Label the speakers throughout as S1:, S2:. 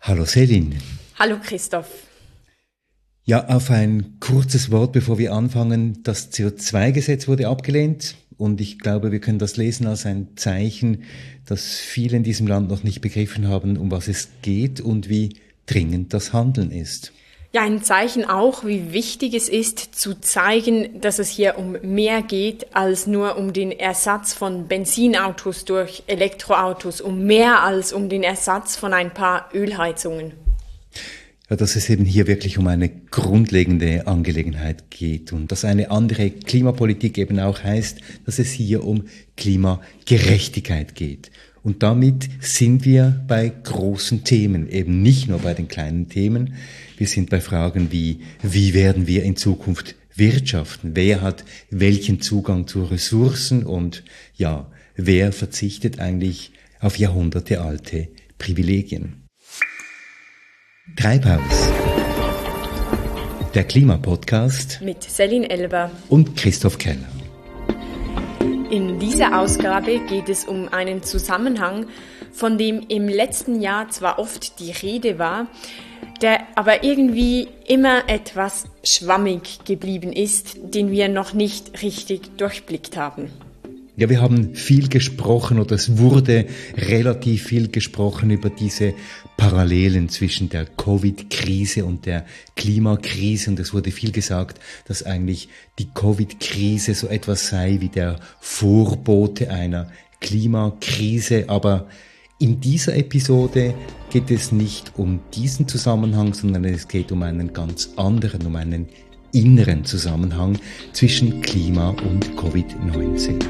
S1: Hallo Selin.
S2: Hallo Christoph.
S1: Ja, auf ein kurzes Wort, bevor wir anfangen. Das CO2-Gesetz wurde abgelehnt und ich glaube, wir können das lesen als ein Zeichen, dass viele in diesem Land noch nicht begriffen haben, um was es geht und wie dringend das Handeln ist.
S2: Ja, ein Zeichen auch, wie wichtig es ist, zu zeigen, dass es hier um mehr geht, als nur um den Ersatz von Benzinautos durch Elektroautos, um mehr als um den Ersatz von ein paar Ölheizungen.
S1: Ja, dass es eben hier wirklich um eine grundlegende Angelegenheit geht und dass eine andere Klimapolitik eben auch heißt, dass es hier um Klimagerechtigkeit geht. Und damit sind wir bei großen Themen, eben nicht nur bei den kleinen Themen. Wir sind bei Fragen wie werden wir in Zukunft wirtschaften? Wer hat welchen Zugang zu Ressourcen? Und ja, wer verzichtet eigentlich auf jahrhundertealte Privilegien? Treibhaus. Der Klimapodcast
S2: Mit Selin Elber
S1: und Christoph Keller.
S2: In dieser Ausgabe geht es um einen Zusammenhang, von dem im letzten Jahr zwar oft die Rede war, der aber irgendwie immer etwas schwammig geblieben ist, den wir noch nicht richtig durchblickt haben.
S1: Ja, wir haben viel gesprochen oder es wurde relativ viel gesprochen über diese Parallelen zwischen der Covid-Krise und der Klimakrise und es wurde viel gesagt, dass eigentlich die Covid-Krise so etwas sei wie der Vorbote einer Klimakrise, aber in dieser Episode geht es nicht um diesen Zusammenhang, sondern es geht um einen ganz anderen, um einen inneren Zusammenhang zwischen Klima und Covid-19.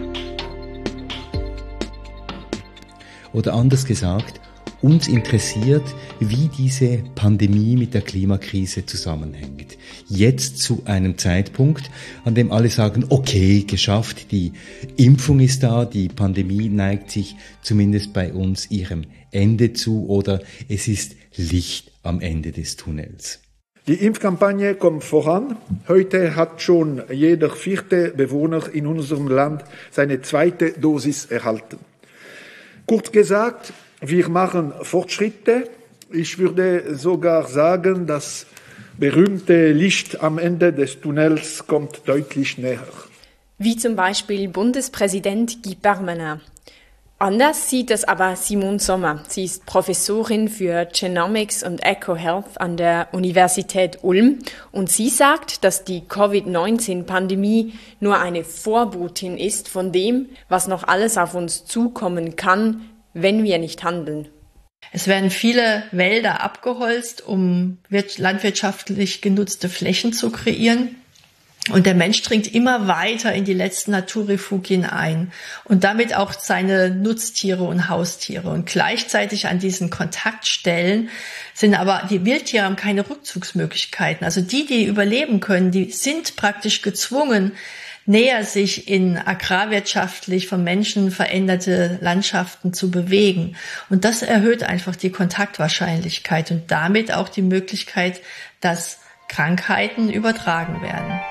S1: Oder anders gesagt, uns interessiert, wie diese Pandemie mit der Klimakrise zusammenhängt. Jetzt zu einem Zeitpunkt, an dem alle sagen, okay, geschafft, die Impfung ist da, die Pandemie neigt sich zumindest bei uns ihrem Ende zu oder es ist Licht am Ende des Tunnels.
S3: Die Impfkampagne kommt voran. Heute hat schon jeder 4. Bewohner in unserem Land seine 2. Dosis erhalten. Kurz gesagt, wir machen Fortschritte. Ich würde sogar sagen, das berühmte Licht am Ende des Tunnels kommt deutlich näher.
S2: Wie zum Beispiel Bundespräsident Guy Parmelin. Anders sieht es aber Simone Sommer. Sie ist Professorin für Genomics und EcoHealth an der Universität Ulm und sie sagt, dass die Covid-19-Pandemie nur eine Vorbotin ist von dem, was noch alles auf uns zukommen kann, wenn wir nicht handeln.
S4: Es werden viele Wälder abgeholzt, um landwirtschaftlich genutzte Flächen zu kreieren. Und der Mensch dringt immer weiter in die letzten Naturrefugien ein und damit auch seine Nutztiere und Haustiere. Und gleichzeitig an diesen Kontaktstellen sind aber die Wildtiere haben keine Rückzugsmöglichkeiten. Also die überleben können, die sind praktisch gezwungen, näher sich in agrarwirtschaftlich von Menschen veränderte Landschaften zu bewegen. Und das erhöht einfach die Kontaktwahrscheinlichkeit und damit auch die Möglichkeit, dass Krankheiten übertragen werden.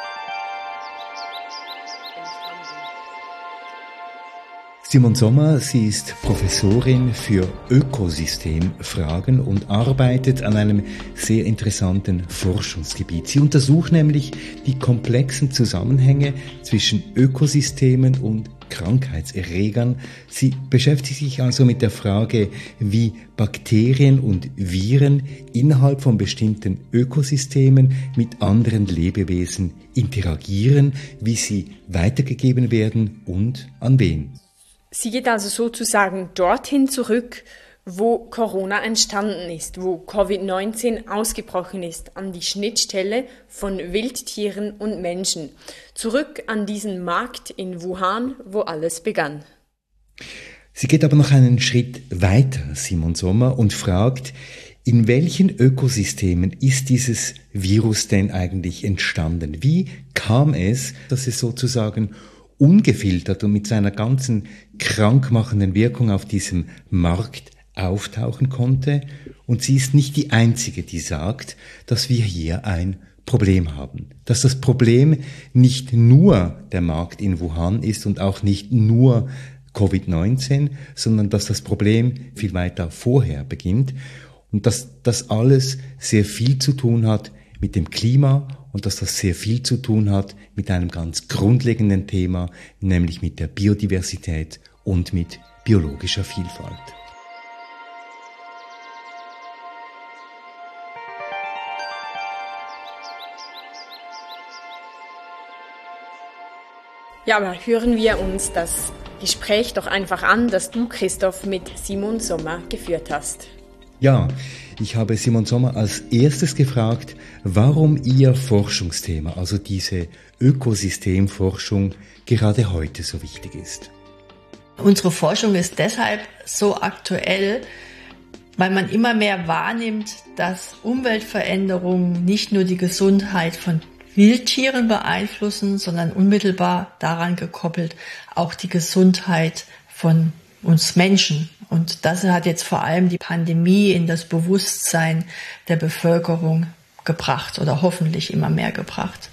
S1: Simone Sommer, sie ist Professorin für Ökosystemfragen und arbeitet an einem sehr interessanten Forschungsgebiet. Sie untersucht nämlich die komplexen Zusammenhänge zwischen Ökosystemen und Krankheitserregern. Sie beschäftigt sich also mit der Frage, wie Bakterien und Viren innerhalb von bestimmten Ökosystemen mit anderen Lebewesen interagieren, wie sie weitergegeben werden und an wen.
S2: Sie geht also sozusagen dorthin zurück, wo Corona entstanden ist, wo Covid-19 ausgebrochen ist, an die Schnittstelle von Wildtieren und Menschen. Zurück an diesen Markt in Wuhan, wo alles begann.
S1: Sie geht aber noch einen Schritt weiter, Simone Sommer, und fragt, in welchen Ökosystemen ist dieses Virus denn eigentlich entstanden? Wie kam es, dass es sozusagen ungefiltert und mit seiner ganzen krankmachenden Wirkung auf diesem Markt auftauchen konnte? Und sie ist nicht die Einzige, die sagt, dass wir hier ein Problem haben. Dass das Problem nicht nur der Markt in Wuhan ist und auch nicht nur Covid-19, sondern dass das Problem viel weiter vorher beginnt. und dass das alles sehr viel zu tun hat mit dem Klima und dass das sehr viel zu tun hat mit einem ganz grundlegenden Thema, nämlich mit der Biodiversität und mit biologischer Vielfalt.
S2: Ja, aber hören wir uns das Gespräch doch einfach an, das du, Christoph, mit Simon Sommer geführt hast.
S1: Ja, ich habe Simon Sommer als erstes gefragt, warum Ihr Forschungsthema, also diese Ökosystemforschung, gerade heute so wichtig ist.
S4: Unsere Forschung ist deshalb so aktuell, weil man immer mehr wahrnimmt, dass Umweltveränderungen nicht nur die Gesundheit von Wildtieren beeinflussen, sondern unmittelbar daran gekoppelt auch die Gesundheit von uns Menschen. Und das hat jetzt vor allem die Pandemie in das Bewusstsein der Bevölkerung gebracht oder hoffentlich immer mehr gebracht.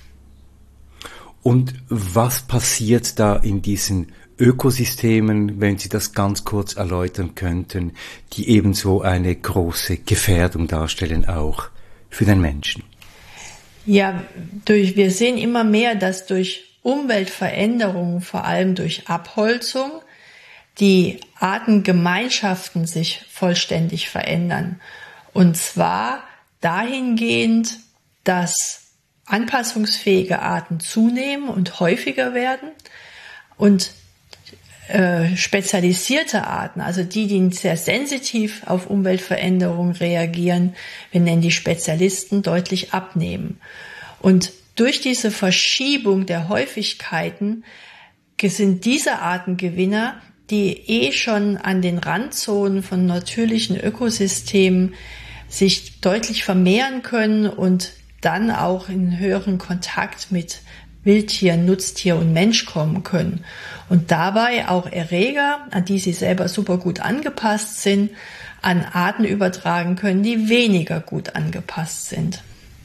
S1: Und was passiert da in diesen Ökosystemen, wenn Sie das ganz kurz erläutern könnten, die ebenso eine große Gefährdung darstellen, auch für den Menschen?
S4: Ja, wir sehen immer mehr, dass durch Umweltveränderungen, vor allem durch Abholzung, die Artengemeinschaften sich vollständig verändern. Und zwar dahingehend, dass anpassungsfähige Arten zunehmen und häufiger werden und spezialisierte Arten, also die sehr sensitiv auf Umweltveränderungen reagieren, wir nennen die Spezialisten, deutlich abnehmen. Und durch diese Verschiebung der Häufigkeiten sind diese Artengewinner, die schon an den Randzonen von natürlichen Ökosystemen sich deutlich vermehren können und dann auch in höheren Kontakt mit Wildtier, Nutztier und Mensch kommen können und dabei auch Erreger, an die sie selber super gut angepasst sind, an Arten übertragen können, die weniger gut angepasst sind.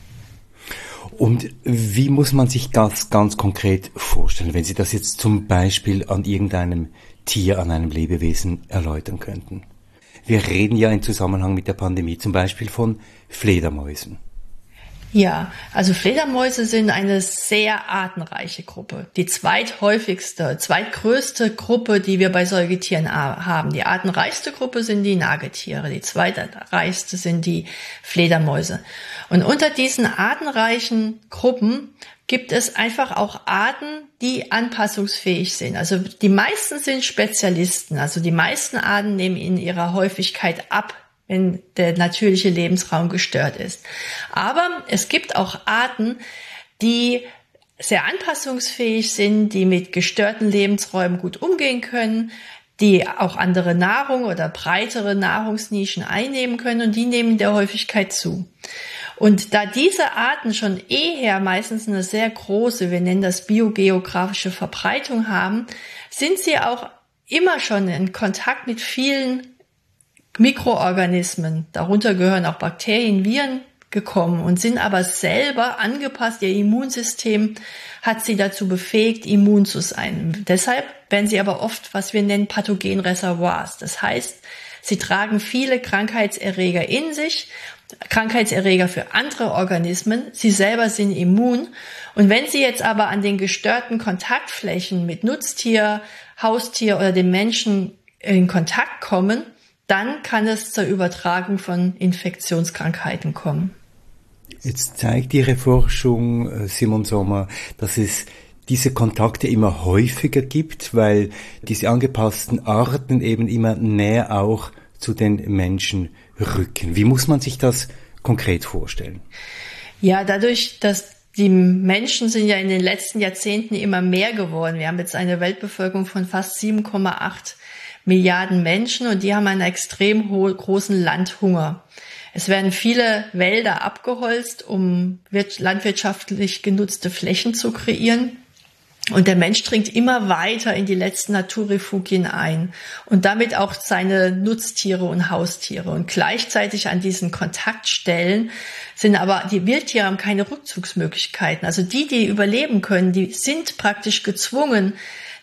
S1: Und wie muss man sich das ganz konkret vorstellen, wenn Sie das jetzt zum Beispiel an irgendeinem Tier, an einem Lebewesen erläutern könnten? Wir reden ja im Zusammenhang mit der Pandemie zum Beispiel von Fledermäusen.
S4: Ja, also Fledermäuse sind eine sehr artenreiche Gruppe. Die zweitgrößte Gruppe, die wir bei Säugetieren haben. Die artenreichste Gruppe sind die Nagetiere, die zweitreichste sind die Fledermäuse. Und unter diesen artenreichen Gruppen gibt es einfach auch Arten, die anpassungsfähig sind. Also die meisten sind Spezialisten, also die meisten Arten nehmen in ihrer Häufigkeit ab, wenn der natürliche Lebensraum gestört ist. Aber es gibt auch Arten, die sehr anpassungsfähig sind, die mit gestörten Lebensräumen gut umgehen können, die auch andere Nahrung oder breitere Nahrungsnischen einnehmen können und die nehmen der Häufigkeit zu. Und da diese Arten schon eher meistens eine sehr große, wir nennen das biogeografische Verbreitung haben, sind sie auch immer schon in Kontakt mit vielen Mikroorganismen, darunter gehören auch Bakterien, Viren, gekommen und sind aber selber angepasst. Ihr Immunsystem hat sie dazu befähigt, immun zu sein. Deshalb werden sie aber oft, was wir nennen, Pathogenreservoirs. Das heißt, sie tragen viele Krankheitserreger in sich, Krankheitserreger für andere Organismen. Sie selber sind immun. Und wenn sie jetzt aber an den gestörten Kontaktflächen mit Nutztier, Haustier oder dem Menschen in Kontakt kommen, dann kann es zur Übertragung von Infektionskrankheiten kommen.
S1: Jetzt zeigt Ihre Forschung, Simon Sommer, dass es diese Kontakte immer häufiger gibt, weil diese angepassten Arten eben immer näher auch zu den Menschen rücken. Wie muss man sich das konkret vorstellen?
S4: Ja, dadurch, dass die Menschen sind ja in den letzten Jahrzehnten immer mehr geworden. Wir haben jetzt eine Weltbevölkerung von fast 7,8 Milliarden Menschen und die haben einen extrem großen Landhunger. Es werden viele Wälder abgeholzt, um landwirtschaftlich genutzte Flächen zu kreieren. Und der Mensch dringt immer weiter in die letzten Naturrefugien ein und damit auch seine Nutztiere und Haustiere. Und gleichzeitig an diesen Kontaktstellen sind aber die Wildtiere haben keine Rückzugsmöglichkeiten. Also die überleben können, die sind praktisch gezwungen,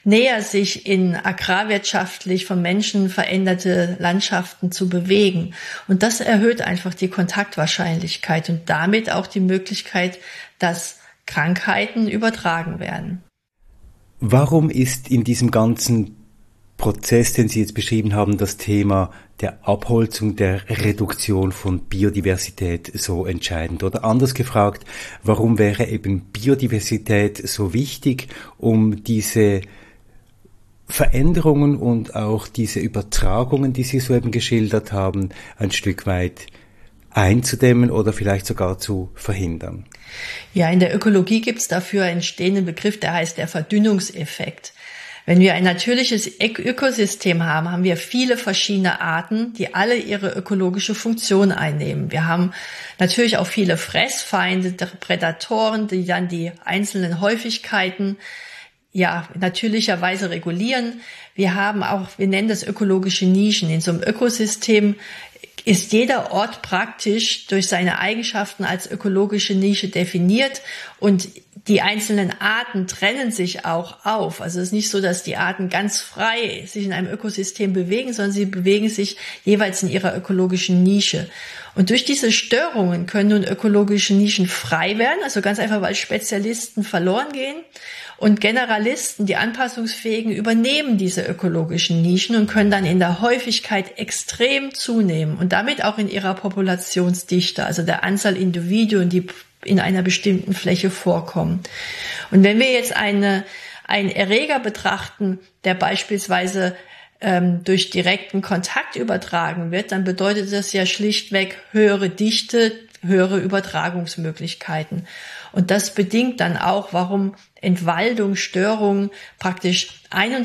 S4: näher sich in agrarwirtschaftlich von Menschen veränderte Landschaften zu bewegen. Und das erhöht einfach die Kontaktwahrscheinlichkeit und damit auch die Möglichkeit, dass Krankheiten übertragen werden.
S1: Warum ist in diesem ganzen Prozess, den Sie jetzt beschrieben haben, das Thema der Abholzung, der Reduktion von Biodiversität so entscheidend? Oder anders gefragt, warum wäre eben Biodiversität so wichtig, um diese Veränderungen und auch diese Übertragungen, die Sie soeben geschildert haben, ein Stück weit einzudämmen oder vielleicht sogar zu verhindern?
S4: Ja, in der Ökologie gibt es dafür einen stehenden Begriff, der heißt der Verdünnungseffekt. Wenn wir ein natürliches Ökosystem haben, haben wir viele verschiedene Arten, die alle ihre ökologische Funktion einnehmen. Wir haben natürlich auch viele Fressfeinde, Prädatoren, die dann die einzelnen Häufigkeiten natürlicherweise regulieren. Wir haben auch, wir nennen das ökologische Nischen. In so einem Ökosystem ist jeder Ort praktisch durch seine Eigenschaften als ökologische Nische definiert und die einzelnen Arten trennen sich auch auf. Also es ist nicht so, dass die Arten ganz frei sich in einem Ökosystem bewegen, sondern sie bewegen sich jeweils in ihrer ökologischen Nische. Und durch diese Störungen können nun ökologische Nischen frei werden, also ganz einfach, weil Spezialisten verloren gehen. Und Generalisten, die Anpassungsfähigen, übernehmen diese ökologischen Nischen und können dann in der Häufigkeit extrem zunehmen und damit auch in ihrer Populationsdichte, also der Anzahl Individuen, die in einer bestimmten Fläche vorkommen. Und wenn wir jetzt einen Erreger betrachten, der beispielsweise durch direkten Kontakt übertragen wird, dann bedeutet das ja schlichtweg höhere Dichte, höhere Übertragungsmöglichkeiten. Und das bedingt dann auch, warum Entwaldung, Störung praktisch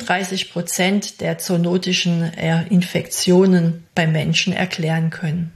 S4: 31% der zoonotischen Infektionen bei Menschen erklären können.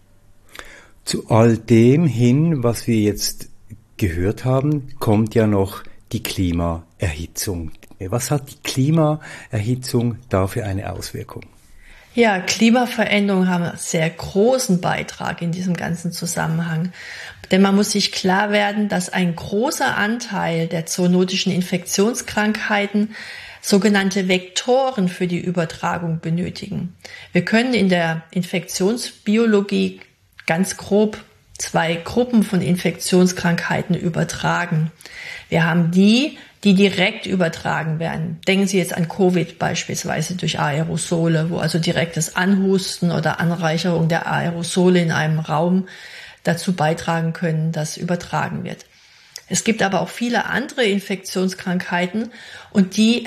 S1: Zu all dem hin, was wir jetzt gehört haben, kommt ja noch die Klimaerhitzung. Was hat die Klimaerhitzung da für eine Auswirkung?
S4: Ja, Klimaveränderungen haben einen sehr großen Beitrag in diesem ganzen Zusammenhang. Denn man muss sich klar werden, dass ein großer Anteil der zoonotischen Infektionskrankheiten sogenannte Vektoren für die Übertragung benötigen. Wir können in der Infektionsbiologie ganz grob 2 Gruppen von Infektionskrankheiten übertragen. Wir haben die direkt übertragen werden. Denken Sie jetzt an Covid beispielsweise durch Aerosole, wo also direktes Anhusten oder Anreicherung der Aerosole in einem Raum dazu beitragen können, dass übertragen wird. Es gibt aber auch viele andere Infektionskrankheiten und die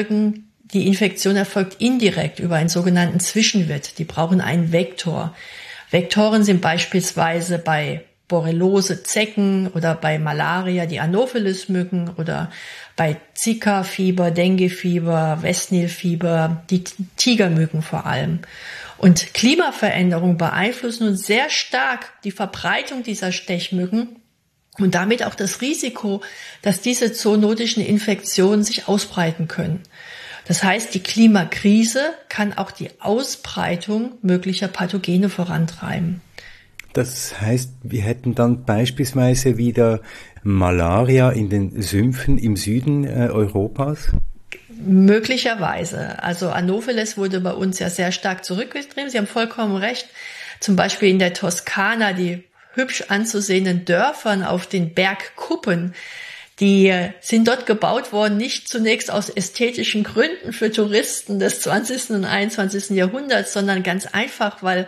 S4: Infektion erfolgt indirekt über einen sogenannten Zwischenwirt. Die brauchen einen Vektor. Vektoren sind beispielsweise bei Borreliose Zecken oder bei Malaria die Anopheles-Mücken oder bei Zika-Fieber, Dengue-Fieber, Westnil-Fieber, die Tigermücken vor allem. Und Klimaveränderungen beeinflussen nun sehr stark die Verbreitung dieser Stechmücken und damit auch das Risiko, dass diese zoonotischen Infektionen sich ausbreiten können. Das heißt, die Klimakrise kann auch die Ausbreitung möglicher Pathogene vorantreiben.
S1: Das heißt, wir hätten dann beispielsweise wieder Malaria in den Sümpfen im Süden Europas?
S4: Möglicherweise. Also Anopheles wurde bei uns ja sehr stark zurückgetrieben. Sie haben vollkommen recht. Zum Beispiel in der Toskana, die hübsch anzusehenden Dörfern auf den Bergkuppen, die sind dort gebaut worden, nicht zunächst aus ästhetischen Gründen für Touristen des 20. und 21. Jahrhunderts, sondern ganz einfach, weil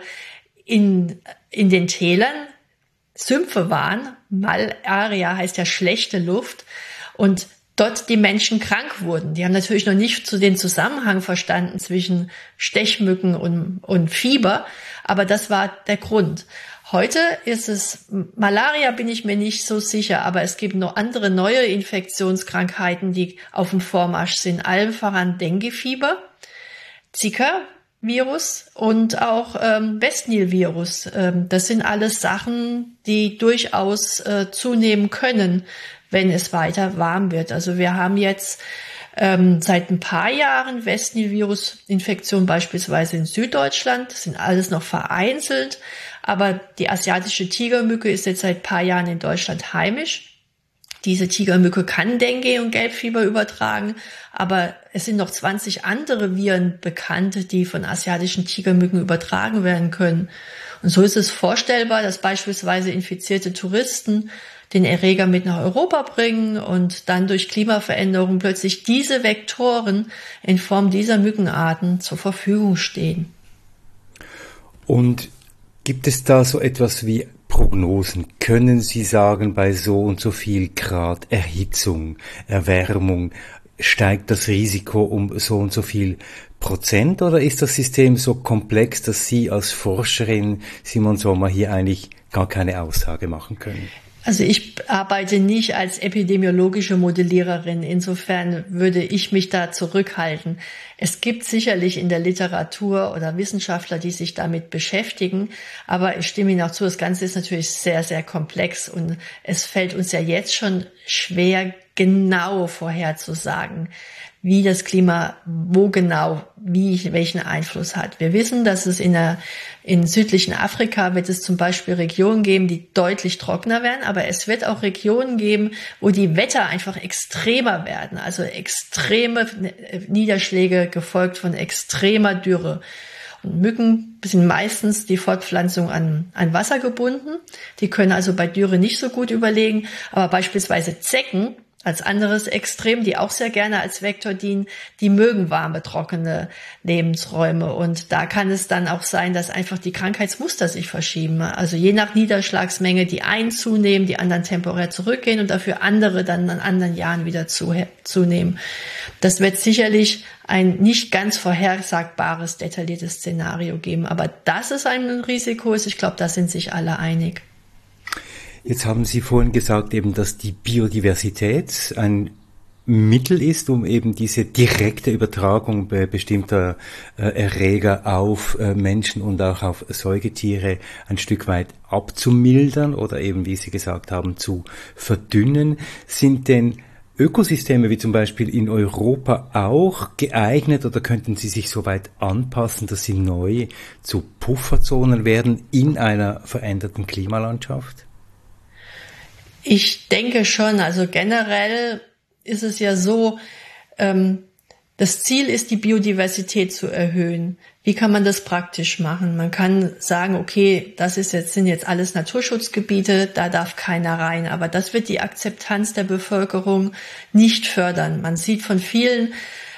S4: in den Tälern Sümpfe waren. Malaria heißt ja schlechte Luft und dort die Menschen krank wurden. Die haben natürlich noch nicht den Zusammenhang verstanden zwischen Stechmücken und Fieber, aber das war der Grund. Heute ist es Malaria, bin ich mir nicht so sicher, aber es gibt noch andere neue Infektionskrankheiten, die auf dem Vormarsch sind. Allen voran Dengue-Fieber, Zika-Virus und auch Westnil-Virus. Das sind alles Sachen, die durchaus zunehmen können, wenn es weiter warm wird. Also wir haben jetzt seit ein paar Jahren Westnil-Virus-Infektionen beispielsweise in Süddeutschland. Das sind alles noch vereinzelt, aber die asiatische Tigermücke ist jetzt seit ein paar Jahren in Deutschland heimisch. Diese Tigermücke kann Dengue und Gelbfieber übertragen, aber es sind noch 20 andere Viren bekannt, die von asiatischen Tigermücken übertragen werden können. Und so ist es vorstellbar, dass beispielsweise infizierte Touristen den Erreger mit nach Europa bringen und dann durch Klimaveränderung plötzlich diese Vektoren in Form dieser Mückenarten zur Verfügung stehen.
S1: Und gibt es da so etwas wie Prognosen? Können Sie sagen, bei so und so viel Grad Erhitzung, Erwärmung steigt das Risiko um so und so viel Prozent, oder ist das System so komplex, dass Sie als Forscherin Simon Sommer hier eigentlich gar keine Aussage machen können?
S4: Also ich arbeite nicht als epidemiologische Modelliererin. Insofern würde ich mich da zurückhalten. Es gibt sicherlich in der Literatur oder Wissenschaftler, die sich damit beschäftigen. Aber ich stimme Ihnen auch zu, das Ganze ist natürlich sehr, sehr komplex. Und es fällt uns ja jetzt schon schwer, genau vorherzusagen, wie das Klima, wo genau, welchen Einfluss hat. Wir wissen, dass es in südlichen Afrika wird es zum Beispiel Regionen geben, die deutlich trockener werden, aber es wird auch Regionen geben, wo die Wetter einfach extremer werden, also extreme Niederschläge gefolgt von extremer Dürre. Und Mücken sind meistens die Fortpflanzung an Wasser gebunden. Die können also bei Dürre nicht so gut überlegen, aber beispielsweise Zecken als anderes Extrem, die auch sehr gerne als Vektor dienen, die mögen warme, trockene Lebensräume. Und da kann es dann auch sein, dass einfach die Krankheitsmuster sich verschieben. Also je nach Niederschlagsmenge die einen zunehmen, die anderen temporär zurückgehen und dafür andere dann an anderen Jahren wieder zunehmen. Das wird sicherlich ein nicht ganz vorhersagbares, detailliertes Szenario geben. Aber dass es ein Risiko ist, ich glaube, da sind sich alle einig.
S1: Jetzt haben Sie vorhin gesagt, eben, dass die Biodiversität ein Mittel ist, um eben diese direkte Übertragung bestimmter Erreger auf Menschen und auch auf Säugetiere ein Stück weit abzumildern oder eben, wie Sie gesagt haben, zu verdünnen. Sind denn Ökosysteme wie zum Beispiel in Europa auch geeignet oder könnten sie sich so weit anpassen, dass sie neu zu Pufferzonen werden in einer veränderten Klimalandschaft?
S4: Ich denke schon, also generell ist es ja so, das Ziel ist, die Biodiversität zu erhöhen. Wie kann man das praktisch machen? Man kann sagen, okay, sind jetzt alles Naturschutzgebiete, da darf keiner rein. Aber das wird die Akzeptanz der Bevölkerung nicht fördern. Man sieht von vielen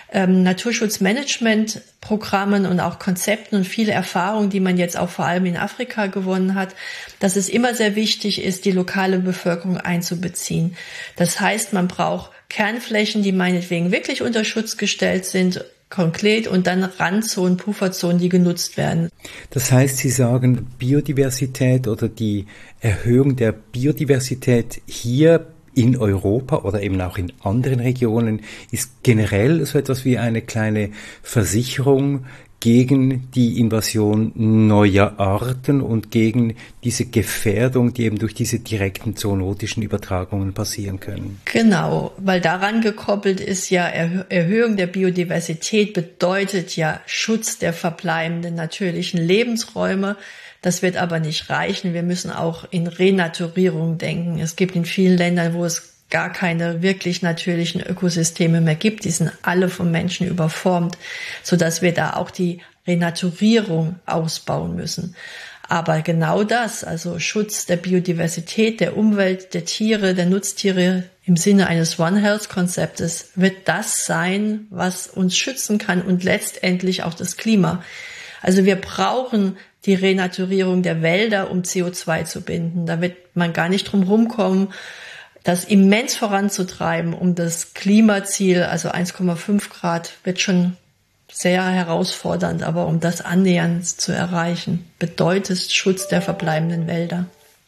S4: Naturschutzmanagementprogrammen und auch Konzepten und viele Erfahrungen, die man jetzt auch vor allem in Afrika gewonnen hat, dass es immer sehr wichtig ist, die lokale Bevölkerung einzubeziehen. Das heißt, man braucht Kernflächen, die meinetwegen wirklich unter Schutz gestellt sind, konkret, und dann Randzonen, Pufferzonen, die genutzt werden.
S1: Das heißt, Sie sagen, Biodiversität oder die Erhöhung der Biodiversität hier in Europa oder eben auch in anderen Regionen ist generell so etwas wie eine kleine Versicherung gegen die Invasion neuer Arten und gegen diese Gefährdung, die eben durch diese direkten zoonotischen Übertragungen passieren können.
S4: Genau, weil daran gekoppelt ist ja Erhöhung der Biodiversität bedeutet ja Schutz der verbleibenden natürlichen Lebensräume. Das wird aber nicht reichen. Wir müssen auch in Renaturierung denken. Es gibt in vielen Ländern, wo es gar keine wirklich natürlichen Ökosysteme mehr gibt. Die sind alle vom Menschen überformt, sodass wir da auch die Renaturierung ausbauen müssen. Aber genau das, also Schutz der Biodiversität, der Umwelt, der Tiere, der Nutztiere im Sinne eines One Health Konzeptes, wird das sein, was uns schützen kann und letztendlich auch das Klima. Also wir brauchen die Renaturierung der Wälder, um CO2 zu binden. Da wird man gar nicht drum rumkommen, das immens voranzutreiben, um das Klimaziel, also 1,5 Grad, wird schon sehr herausfordernd, aber um das annähernd zu erreichen, bedeutet Schutz der verbleibenden Wälder.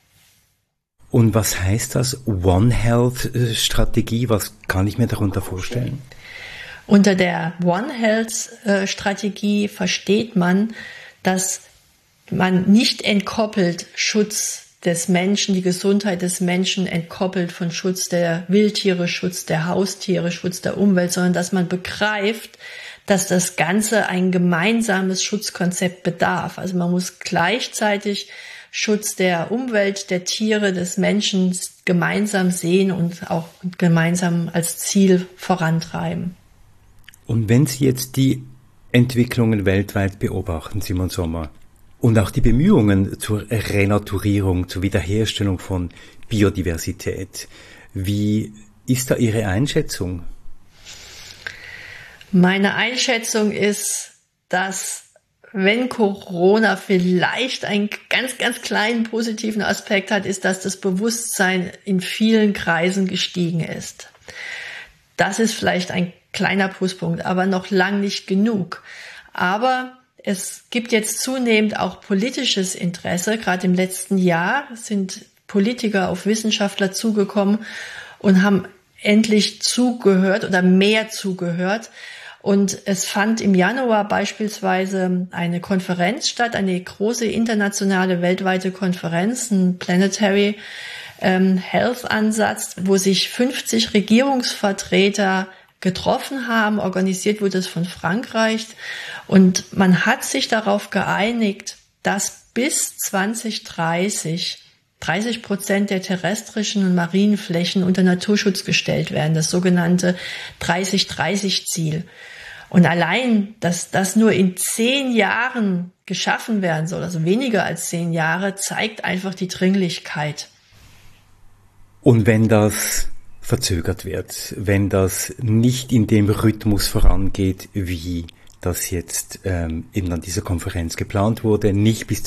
S1: Und was heißt das One Health Strategie? Was kann ich mir darunter vorstellen?
S4: Unter der One Health Strategie versteht man, dass man nicht entkoppelt Schutz des Menschen, die Gesundheit des Menschen entkoppelt von Schutz der Wildtiere, Schutz der Haustiere, Schutz der Umwelt, sondern dass man begreift, dass das Ganze ein gemeinsames Schutzkonzept bedarf. Also man muss gleichzeitig Schutz der Umwelt, der Tiere, des Menschen gemeinsam sehen und auch gemeinsam als Ziel vorantreiben.
S1: Und wenn Sie jetzt die Entwicklungen weltweit beobachten, Simon Sommer, und auch die Bemühungen zur Renaturierung, zur Wiederherstellung von Biodiversität, wie ist da Ihre Einschätzung?
S4: Meine Einschätzung ist, dass wenn Corona vielleicht einen ganz, ganz kleinen positiven Aspekt hat, ist, dass das Bewusstsein in vielen Kreisen gestiegen ist. Das ist vielleicht ein kleiner Pluspunkt, aber noch lang nicht genug. Aber es gibt jetzt zunehmend auch politisches Interesse. Gerade im letzten Jahr sind Politiker auf Wissenschaftler zugekommen und haben endlich zugehört oder mehr zugehört. Und es fand im Januar beispielsweise eine Konferenz statt, eine große internationale weltweite Konferenz, ein Planetary Health Ansatz, wo sich 50 Regierungsvertreter getroffen haben. Organisiert wurde es von Frankreich. Und man hat sich darauf geeinigt, dass bis 2030 30% der terrestrischen und marinen Flächen unter Naturschutz gestellt werden, das sogenannte 30-30-Ziel. Und allein, dass das nur in 10 Jahren geschaffen werden soll, also weniger als 10 Jahre, zeigt einfach die Dringlichkeit.
S1: Und wenn das verzögert wird, wenn das nicht in dem Rhythmus vorangeht, wie das jetzt eben an dieser Konferenz geplant wurde, nicht bis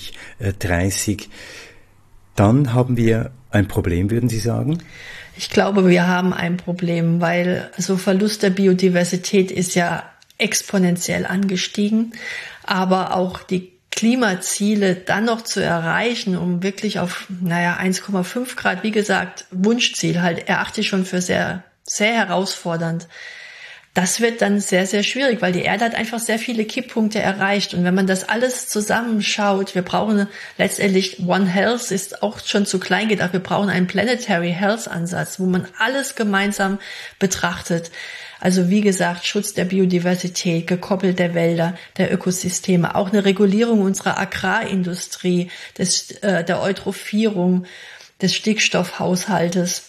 S1: 2030, dann haben wir ein Problem, würden Sie sagen?
S4: Ich glaube, wir haben ein Problem, weil so Verlust der Biodiversität ist ja exponentiell angestiegen, aber auch die Klimaziele dann noch zu erreichen, um wirklich auf 1,5 Grad, wie gesagt, Wunschziel, halt erachte ich schon für sehr, sehr herausfordernd. Das wird dann sehr, sehr schwierig, weil die Erde hat einfach sehr viele Kipppunkte erreicht. Und wenn man das alles zusammenschaut, wir brauchen letztendlich One Health ist auch schon zu klein gedacht. Wir brauchen einen Planetary Health Ansatz, wo man alles gemeinsam betrachtet. Also wie gesagt, Schutz der Biodiversität, gekoppelt der Wälder, der Ökosysteme, auch eine Regulierung unserer Agrarindustrie, der Eutrophierung, des Stickstoffhaushaltes,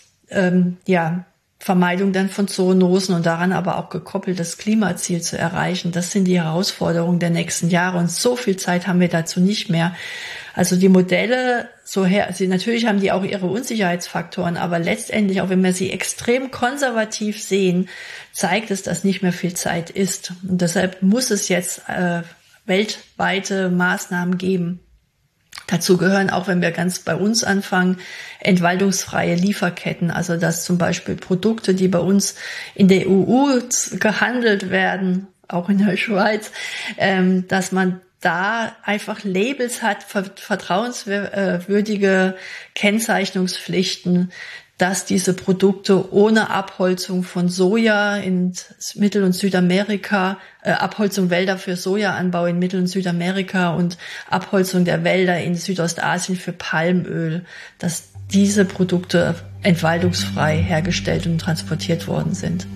S4: Vermeidung dann von Zoonosen und daran aber auch gekoppelt das Klimaziel zu erreichen. Das sind die Herausforderungen der nächsten Jahre und so viel Zeit haben wir dazu nicht mehr. Also die Modelle, natürlich haben die auch ihre Unsicherheitsfaktoren, aber letztendlich, auch wenn wir sie extrem konservativ sehen, zeigt es, dass nicht mehr viel Zeit ist. Und deshalb muss es jetzt weltweite Maßnahmen geben. Dazu gehören auch, wenn wir ganz bei uns anfangen, entwaldungsfreie Lieferketten. Also dass zum Beispiel Produkte, die bei uns in der EU gehandelt werden, auch in der Schweiz, dass man da einfach Labels hat, vertrauenswürdige Kennzeichnungspflichten, dass diese Produkte ohne Abholzung von Soja in Mittel- und Südamerika, Abholzung Wälder für Sojaanbau in Mittel- und Südamerika und Abholzung der Wälder in Südostasien für Palmöl, dass diese Produkte entwaldungsfrei hergestellt und transportiert worden sind.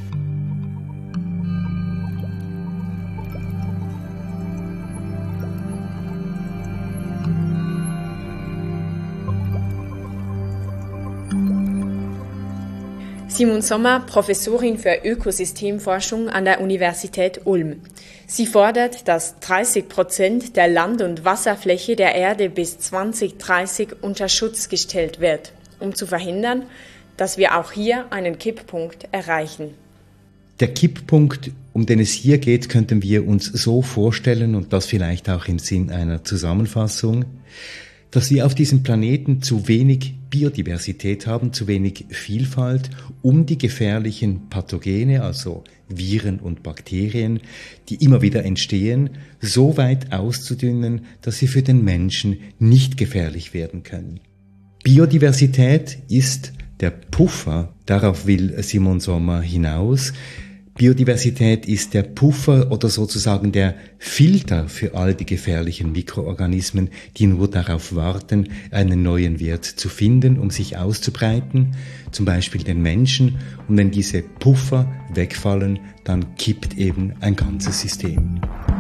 S2: Simon Sommer, Professorin für Ökosystemforschung an der Universität Ulm. Sie fordert, dass 30% der Land- und Wasserfläche der Erde bis 2030 unter Schutz gestellt wird, um zu verhindern, dass wir auch hier einen Kipppunkt erreichen.
S1: Der Kipppunkt, um den es hier geht, könnten wir uns so vorstellen, und das vielleicht auch im Sinn einer Zusammenfassung, dass wir auf diesem Planeten zu wenig Biodiversität haben, zu wenig Vielfalt, um die gefährlichen Pathogene, also Viren und Bakterien, die immer wieder entstehen, so weit auszudünnen, dass sie für den Menschen nicht gefährlich werden können. Biodiversität ist der Puffer, darauf will Simon Sommer hinaus, Biodiversität ist der Puffer oder sozusagen der Filter für all die gefährlichen Mikroorganismen, die nur darauf warten, einen neuen Wirt zu finden, um sich auszubreiten, zum Beispiel den Menschen. Und wenn diese Puffer wegfallen, dann kippt eben ein ganzes System.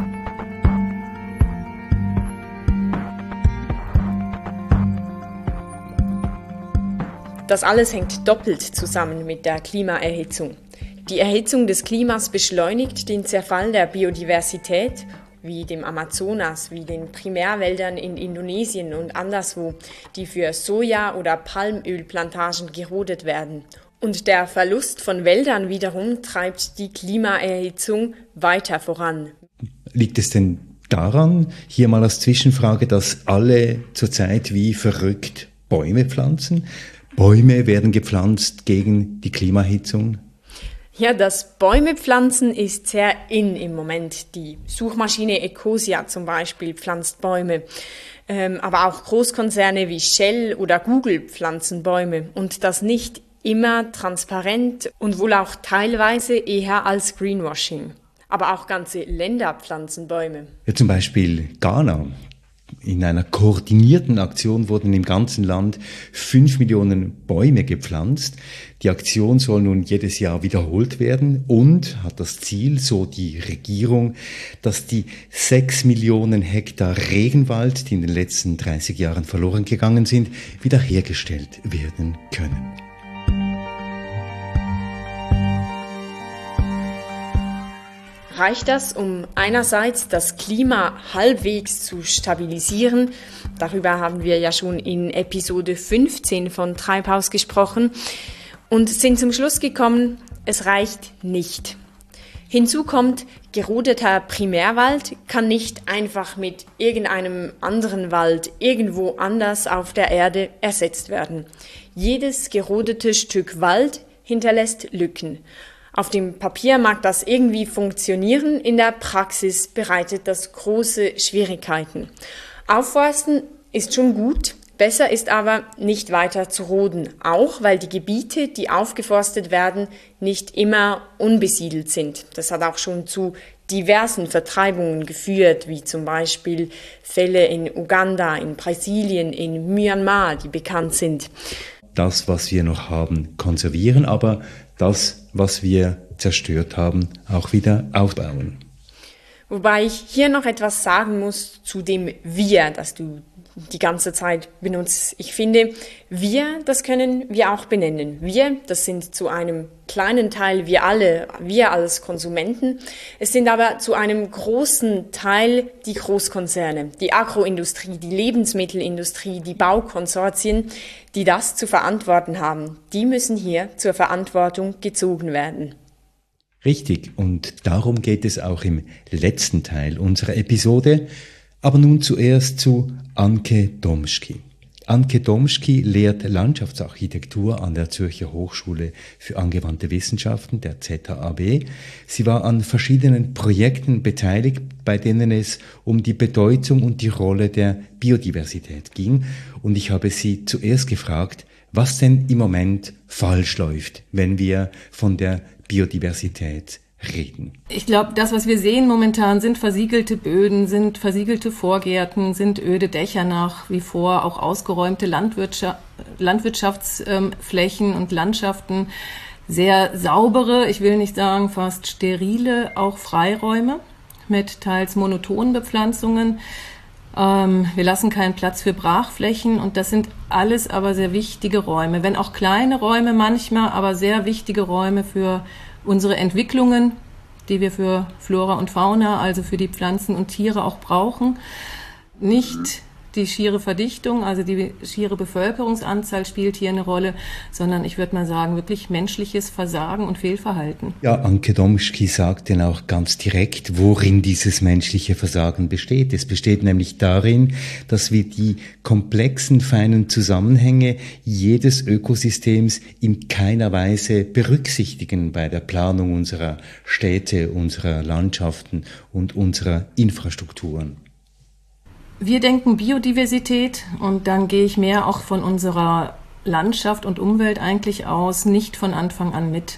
S2: Das alles hängt doppelt zusammen mit der Klimaerhitzung. Die Erhitzung des Klimas beschleunigt den Zerfall der Biodiversität, wie dem Amazonas, wie den Primärwäldern in Indonesien und anderswo, die für Soja- oder Palmölplantagen gerodet werden. Und der Verlust von Wäldern wiederum treibt die Klimaerhitzung weiter voran.
S1: Liegt es denn daran, hier mal als Zwischenfrage, dass alle zurzeit wie verrückt Bäume pflanzen? Bäume werden gepflanzt gegen die Klimaerhitzung?
S2: Ja, das Bäume pflanzen ist sehr in im Moment. Die Suchmaschine Ecosia zum Beispiel pflanzt Bäume. Aber auch Großkonzerne wie Shell oder Google pflanzen Bäume. Und das nicht immer transparent und wohl auch teilweise eher als Greenwashing. Aber auch ganze Länder pflanzen Bäume.
S1: Ja, zum Beispiel Ghana. In einer koordinierten Aktion wurden im ganzen Land 5 Millionen Bäume gepflanzt. Die Aktion soll nun jedes Jahr wiederholt werden und hat das Ziel, so die Regierung, dass die 6 Millionen Hektar Regenwald, die in den letzten 30 Jahren verloren gegangen sind, wiederhergestellt werden können.
S2: Reicht das, um einerseits das Klima halbwegs zu stabilisieren? Darüber haben wir ja schon in Episode 15 von Treibhaus gesprochen und sind zum Schluss gekommen, es reicht nicht. Hinzu kommt, gerodeter Primärwald kann nicht einfach mit irgendeinem anderen Wald irgendwo anders auf der Erde ersetzt werden. Jedes gerodete Stück Wald hinterlässt Lücken. Auf dem Papier mag das irgendwie funktionieren, in der Praxis bereitet das große Schwierigkeiten. Aufforsten ist schon gut, besser ist aber nicht weiter zu roden, auch weil die Gebiete, die aufgeforstet werden, nicht immer unbesiedelt sind. Das hat auch schon zu diversen Vertreibungen geführt, wie zum Beispiel Fälle in Uganda, in Brasilien, in Myanmar, die bekannt sind.
S1: Das, was wir noch haben, konservieren, aber das, was wir zerstört haben, auch wieder aufbauen.
S2: Wobei ich hier noch etwas sagen muss zu dem Wir, das du die ganze Zeit benutzt. Ich finde, wir, das können wir auch benennen. Wir, das sind zu einem kleinen Teil wir alle, wir als Konsumenten. Es sind aber zu einem großen Teil die Großkonzerne, die Agroindustrie, die Lebensmittelindustrie, die Baukonsortien, die das zu verantworten haben. Die müssen hier zur Verantwortung gezogen werden.
S1: Richtig, und darum geht es auch im letzten Teil unserer Episode. Aber nun zuerst zu Anke Domschky. Anke Domschky lehrt Landschaftsarchitektur an der Zürcher Hochschule für angewandte Wissenschaften, der ZHAW. Sie war an verschiedenen Projekten beteiligt, bei denen es um die Bedeutung und die Rolle der Biodiversität ging. Und ich habe sie zuerst gefragt, was denn im Moment falsch läuft, wenn wir von der Biodiversität reden.
S5: Ich glaube, das, was wir sehen momentan, sind versiegelte Böden, sind versiegelte Vorgärten, sind öde Dächer nach wie vor, auch ausgeräumte Landwirtschaftsflächen und Landschaften, sehr saubere, ich will nicht sagen fast sterile, auch Freiräume mit teils monotonen Bepflanzungen. Wir lassen keinen Platz für Brachflächen und das sind alles aber sehr wichtige Räume, wenn auch kleine Räume manchmal, aber sehr wichtige Räume für unsere Entwicklungen, die wir für Flora und Fauna, also für die Pflanzen und Tiere auch brauchen. Nicht die schiere Verdichtung, also die schiere Bevölkerungsanzahl spielt hier eine Rolle, sondern ich würde mal sagen, wirklich menschliches Versagen und Fehlverhalten.
S1: Ja, Anke Domschky sagt denn auch ganz direkt, worin dieses menschliche Versagen besteht. Es besteht nämlich darin, dass wir die komplexen, feinen Zusammenhänge jedes Ökosystems in keiner Weise berücksichtigen bei der Planung unserer Städte, unserer Landschaften und unserer Infrastrukturen.
S5: Wir denken Biodiversität und dann gehe ich mehr auch von unserer Landschaft und Umwelt eigentlich aus, nicht von Anfang an mit.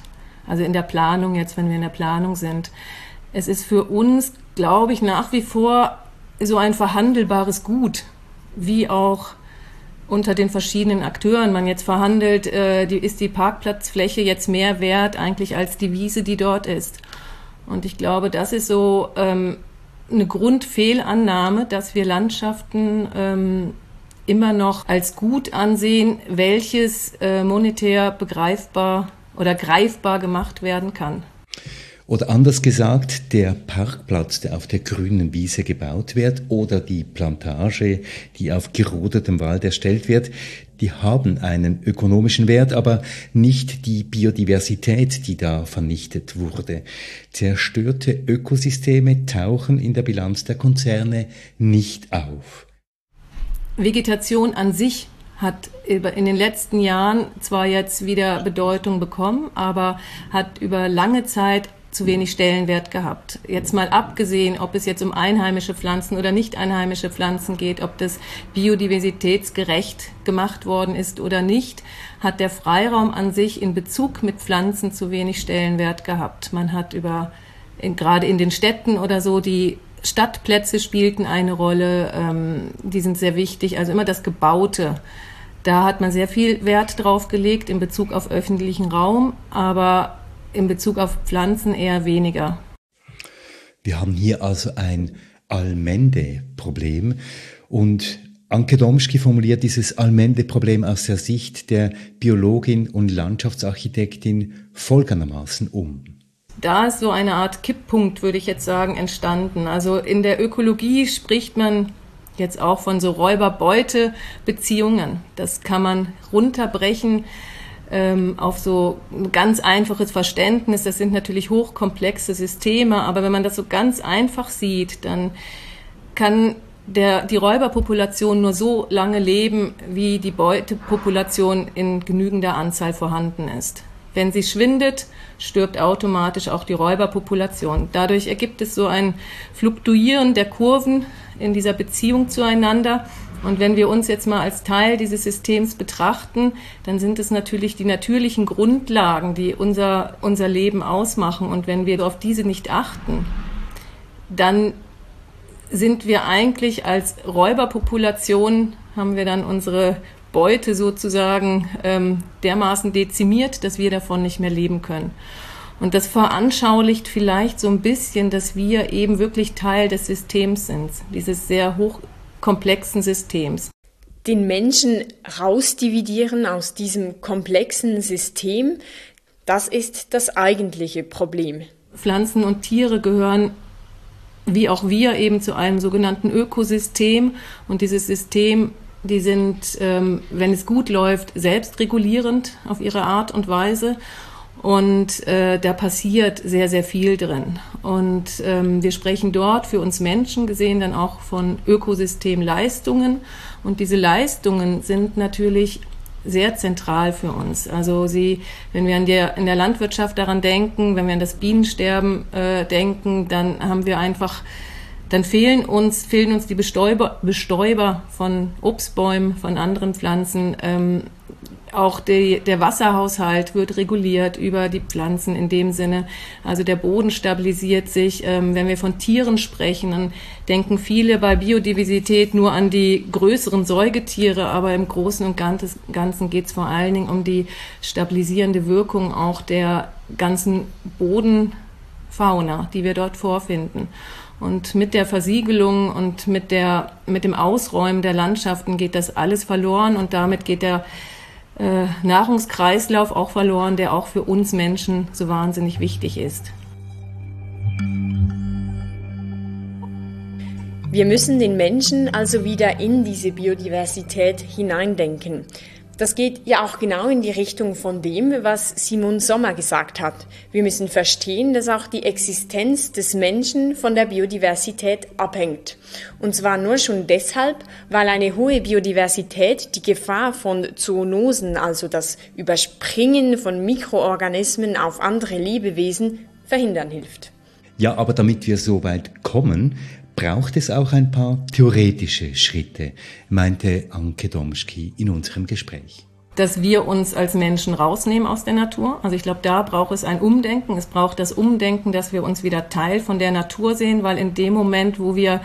S5: Also in der Planung jetzt, wenn wir in der Planung sind. Es ist für uns, glaube ich, nach wie vor so ein verhandelbares Gut, wie auch unter den verschiedenen Akteuren man jetzt verhandelt, ist die Parkplatzfläche jetzt mehr wert eigentlich als die Wiese, die dort ist. Und ich glaube, das ist so eine Grundfehlannahme, dass wir Landschaften immer noch als gut ansehen, welches monetär begreifbar oder greifbar gemacht werden kann.
S1: Oder anders gesagt, der Parkplatz, der auf der grünen Wiese gebaut wird, oder die Plantage, die auf gerodetem Wald erstellt wird, die haben einen ökonomischen Wert, aber nicht die Biodiversität, die da vernichtet wurde. Zerstörte Ökosysteme tauchen in der Bilanz der Konzerne nicht auf.
S5: Vegetation an sich hat in den letzten Jahren zwar jetzt wieder Bedeutung bekommen, aber hat über lange Zeit zu wenig Stellenwert gehabt. Jetzt mal abgesehen, ob es jetzt um einheimische Pflanzen oder nicht einheimische Pflanzen geht, ob das biodiversitätsgerecht gemacht worden ist oder nicht, hat der Freiraum an sich in Bezug mit Pflanzen zu wenig Stellenwert gehabt. Man hat gerade in den Städten oder so, die Stadtplätze spielten eine Rolle, die sind sehr wichtig, also immer das Gebaute. Da hat man sehr viel Wert drauf gelegt in Bezug auf öffentlichen Raum, aber in Bezug auf Pflanzen eher weniger.
S1: Wir haben hier also ein Allmende-Problem und Anke Domschki formuliert dieses Allmende-Problem aus der Sicht der Biologin und Landschaftsarchitektin folgendermaßen um.
S5: Da ist so eine Art Kipppunkt, würde ich jetzt sagen, entstanden. Also in der Ökologie spricht man jetzt auch von so Räuber-Beute-Beziehungen. Das kann man runterbrechen auf so ein ganz einfaches Verständnis. Das sind natürlich hochkomplexe Systeme, aber wenn man das so ganz einfach sieht, dann kann die Räuberpopulation nur so lange leben, wie die Beutepopulation in genügender Anzahl vorhanden ist. Wenn sie schwindet, stirbt automatisch auch die Räuberpopulation. Dadurch ergibt es so ein Fluktuieren der Kurven in dieser Beziehung zueinander. Und wenn wir uns jetzt mal als Teil dieses Systems betrachten, dann sind es natürlich die natürlichen Grundlagen, die unser Leben ausmachen. Und wenn wir auf diese nicht achten, dann sind wir eigentlich als Räuberpopulation, haben wir dann unsere Beute sozusagen dermaßen dezimiert, dass wir davon nicht mehr leben können. Und das veranschaulicht vielleicht so ein bisschen, dass wir eben wirklich Teil des Systems sind, dieses sehr hochkomplexen Systems.
S2: Den Menschen rausdividieren aus diesem komplexen System, das ist das eigentliche Problem.
S5: Pflanzen und Tiere gehören, wie auch wir, eben zu einem sogenannten Ökosystem. Und dieses System, die sind, wenn es gut läuft, selbstregulierend auf ihre Art und Weise. Und da passiert sehr, sehr viel drin. Und wir sprechen dort für uns Menschen gesehen dann auch von Ökosystemleistungen. Und diese Leistungen sind natürlich sehr zentral für uns. Also wenn wir in der Landwirtschaft daran denken, wenn wir an das Bienensterben denken, dann fehlen uns die Bestäuber von Obstbäumen, von anderen Pflanzen. Auch der Wasserhaushalt wird reguliert über die Pflanzen in dem Sinne. Also der Boden stabilisiert sich. Wenn wir von Tieren sprechen, dann denken viele bei Biodiversität nur an die größeren Säugetiere, aber im Großen und Ganzen geht es vor allen Dingen um die stabilisierende Wirkung auch der ganzen Bodenfauna, die wir dort vorfinden. Und mit der Versiegelung und mit dem Ausräumen der Landschaften geht das alles verloren und damit geht der Nahrungskreislauf auch verloren, der auch für uns Menschen so wahnsinnig wichtig ist.
S2: Wir müssen den Menschen also wieder in diese Biodiversität hineindenken. Das geht ja auch genau in die Richtung von dem, was Simon Sommer gesagt hat. Wir müssen verstehen, dass auch die Existenz des Menschen von der Biodiversität abhängt. Und zwar nur schon deshalb, weil eine hohe Biodiversität die Gefahr von Zoonosen, also das Überspringen von Mikroorganismen auf andere Lebewesen, verhindern hilft.
S1: Ja, aber damit wir so weit kommen, braucht es auch ein paar theoretische Schritte, meinte Anke Domschki in unserem Gespräch.
S5: dass wir uns als Menschen rausnehmen aus der Natur. Also ich glaube, da braucht es ein Umdenken. Es braucht das Umdenken, dass wir uns wieder Teil von der Natur sehen, weil in dem Moment, wo wir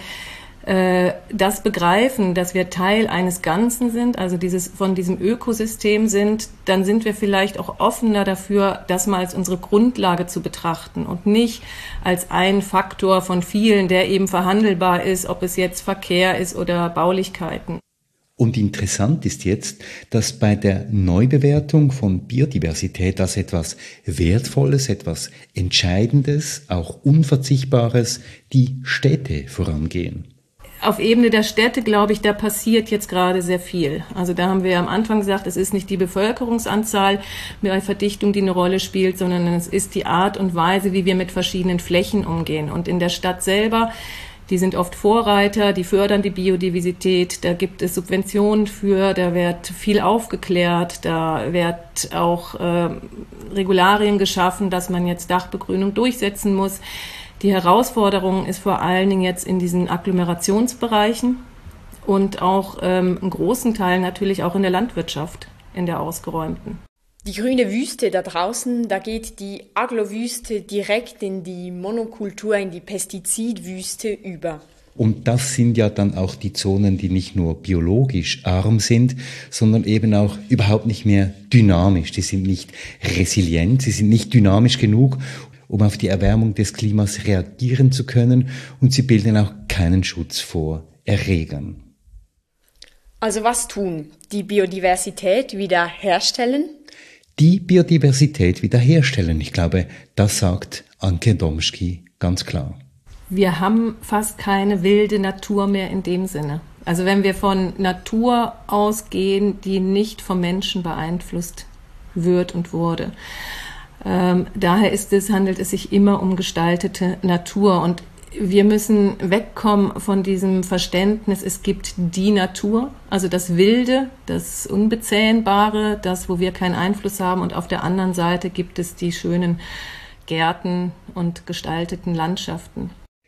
S5: das begreifen, dass wir Teil eines Ganzen sind, also von diesem Ökosystem sind, dann sind wir vielleicht auch offener dafür, das mal als unsere Grundlage zu betrachten und nicht als ein Faktor von vielen, der eben verhandelbar ist, ob es jetzt Verkehr ist oder Baulichkeiten.
S1: Und interessant ist jetzt, dass bei der Neubewertung von Biodiversität als etwas Wertvolles, etwas Entscheidendes, auch Unverzichtbares, die Städte vorangehen.
S5: Auf Ebene der Städte, glaube ich, da passiert jetzt gerade sehr viel. Also da haben wir am Anfang gesagt, es ist nicht die Bevölkerungsanzahl bei Verdichtung, die eine Rolle spielt, sondern es ist die Art und Weise, wie wir mit verschiedenen Flächen umgehen. Und in der Stadt selber, die sind oft Vorreiter, die fördern die Biodiversität, da gibt es Subventionen für, da wird viel aufgeklärt, da wird auch Regularien geschaffen, dass man jetzt Dachbegrünung durchsetzen muss. Die Herausforderung ist vor allen Dingen jetzt in diesen Agglomerationsbereichen und auch einen großen Teil natürlich auch in der Landwirtschaft, in der ausgeräumten.
S2: Die grüne Wüste da draußen, da geht die Agglowüste direkt in die Monokultur, in die Pestizidwüste über.
S1: Und das sind ja dann auch die Zonen, die nicht nur biologisch arm sind, sondern eben auch überhaupt nicht mehr dynamisch. Die sind nicht resilient, sie sind nicht dynamisch genug, um auf die Erwärmung des Klimas reagieren zu können, und sie bilden auch keinen Schutz vor Erregern.
S2: Also was tun? Die Biodiversität wiederherstellen?
S1: Die Biodiversität wiederherstellen. Ich glaube, das sagt Anke Domschki ganz klar.
S5: Wir haben fast keine wilde Natur mehr in dem Sinne. Also wenn wir von Natur ausgehen, die nicht vom Menschen beeinflusst wird und wurde. Daher handelt es sich immer um gestaltete Natur, und wir müssen wegkommen von diesem Verständnis, es gibt die Natur, also das Wilde, das Unbezähmbare, das, wo wir keinen Einfluss haben, und auf der anderen Seite gibt es die schönen Gärten und gestalteten Landschaften.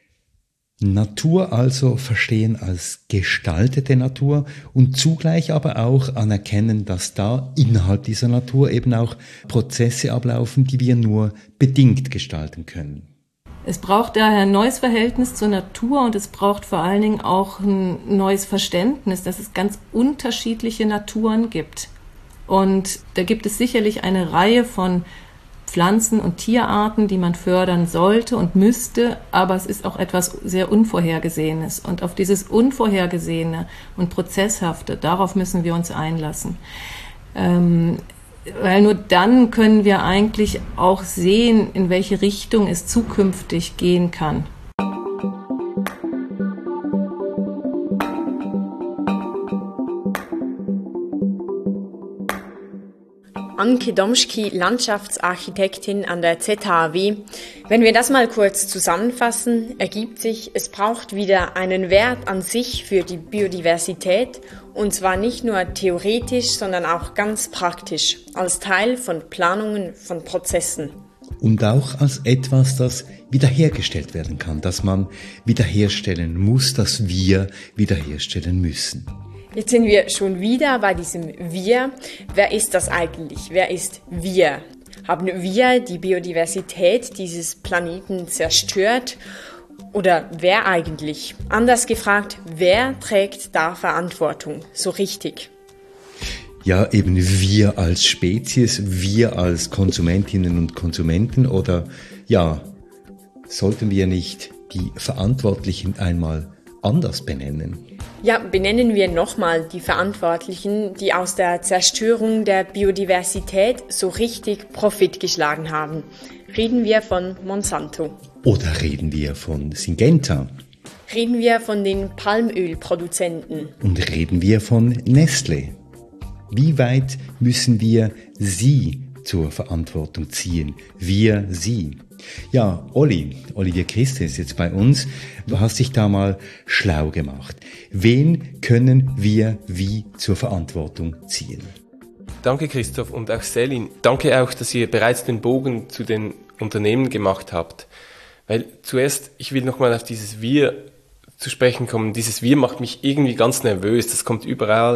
S1: Natur also verstehen als gestaltete Natur und zugleich aber auch anerkennen, dass da innerhalb dieser Natur eben auch Prozesse ablaufen, die wir nur bedingt gestalten können.
S5: Es braucht daher ein neues Verhältnis zur Natur, und es braucht vor allen Dingen auch ein neues Verständnis, dass es ganz unterschiedliche Naturen gibt. Und da gibt es sicherlich eine Reihe von Pflanzen- und Tierarten, die man fördern sollte und müsste, aber es ist auch etwas sehr Unvorhergesehenes. Und auf dieses Unvorhergesehene und Prozesshafte, darauf müssen wir uns einlassen. Weil nur dann können wir eigentlich auch sehen, in welche Richtung es zukünftig gehen kann.
S2: Anke Domschki, Landschaftsarchitektin an der ZHAW. Wenn wir das mal kurz zusammenfassen, ergibt sich, es braucht wieder einen Wert an sich für die Biodiversität, und zwar nicht nur theoretisch, sondern auch ganz praktisch, als Teil von Planungen, von Prozessen.
S1: Und auch als etwas, das wiederhergestellt werden kann, das man wiederherstellen muss, das wir wiederherstellen müssen.
S2: Jetzt sind wir schon wieder bei diesem Wir. Wer ist das eigentlich? Wer ist wir? Haben wir die Biodiversität dieses Planeten zerstört? Oder wer eigentlich? Anders gefragt, wer trägt da Verantwortung? So richtig.
S1: Ja, eben wir als Spezies, wir als Konsumentinnen und Konsumenten, oder ja, sollten wir nicht die Verantwortlichen einmal anders benennen?
S2: Ja, benennen wir nochmal die Verantwortlichen, die aus der Zerstörung der Biodiversität so richtig Profit geschlagen haben. Reden wir von Monsanto.
S1: Oder reden wir von Syngenta?
S2: Reden wir von den Palmölproduzenten?
S1: Und reden wir von Nestlé? Wie weit müssen wir sie zur Verantwortung ziehen? Wir, sie. Ja, Olivier Christen ist jetzt bei uns. Du hast dich da mal schlau gemacht. Wen können wir wie zur Verantwortung ziehen?
S6: Danke Christoph und auch Selin. Danke auch, dass ihr bereits den Bogen zu den Unternehmen gemacht habt. Weil zuerst, ich will nochmal auf dieses Wir zu sprechen kommen. Dieses Wir macht mich irgendwie ganz nervös. Das kommt überall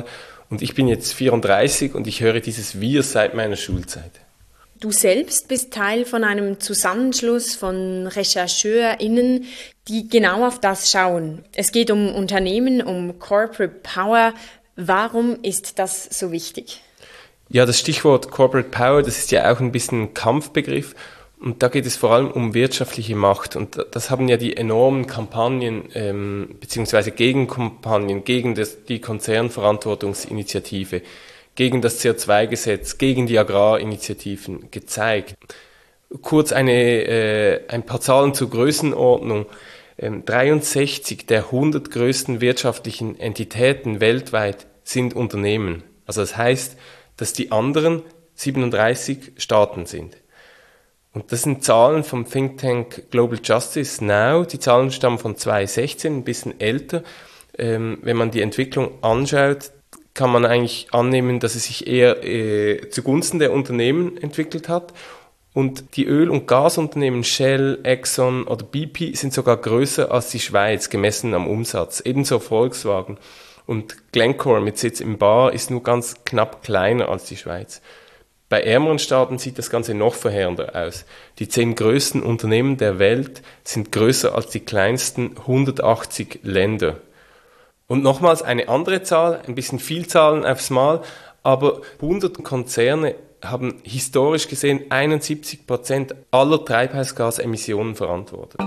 S6: Und ich bin jetzt 34 und ich höre dieses Wir seit meiner Schulzeit.
S2: Du selbst bist Teil von einem Zusammenschluss von RechercheurInnen, die genau auf das schauen. Es geht um Unternehmen, um Corporate Power. Warum ist das so wichtig?
S6: Ja, das Stichwort Corporate Power, das ist ja auch ein bisschen ein Kampfbegriff. Und da geht es vor allem um wirtschaftliche Macht. Und das haben ja die enormen Kampagnen, beziehungsweise Gegenkampagnen gegen die Konzernverantwortungsinitiative, gegen das CO2-Gesetz, gegen die Agrarinitiativen gezeigt. Kurz ein paar Zahlen zur Größenordnung. 63 der 100 größten wirtschaftlichen Entitäten weltweit sind Unternehmen. Also das heißt, dass die anderen 37 Staaten sind. Und das sind Zahlen vom Think Tank Global Justice Now. Die Zahlen stammen von 2016, ein bisschen älter. Wenn man die Entwicklung anschaut, kann man eigentlich annehmen, dass es sich eher zugunsten der Unternehmen entwickelt hat. Und die Öl- und Gasunternehmen Shell, Exxon oder BP sind sogar größer als die Schweiz, gemessen am Umsatz. Ebenso Volkswagen. Und Glencore mit Sitz im Bar ist nur ganz knapp kleiner als die Schweiz. Bei ärmeren Staaten sieht das Ganze noch verheerender aus. Die 10 größten Unternehmen der Welt sind größer als die kleinsten 180 Länder. Und nochmals eine andere Zahl, ein bisschen viel Zahlen aufs Mal, aber 100 Konzerne haben historisch gesehen 71% aller Treibhausgasemissionen verantwortet.